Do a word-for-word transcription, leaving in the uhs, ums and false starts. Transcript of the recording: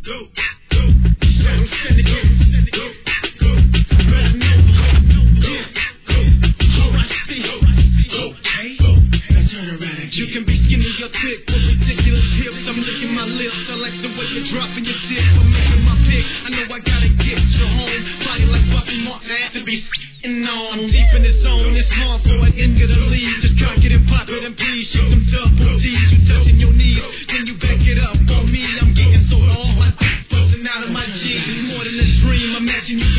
You can be skinny or thick with ridiculous hips. I'm licking my lips. I like the way you're dropping your dick. I'm making my pick. I know I gotta get you home. Body like Buffy Martin to be s***ing on. I'm deep in the zone. It's harmful. I end of the lead. Just cock it and pop it and please shake them double D's. You touching your knees. Then you back it up on me. I'm getting so hard. My dick busting out of my jeans. More than a dream. Imagine you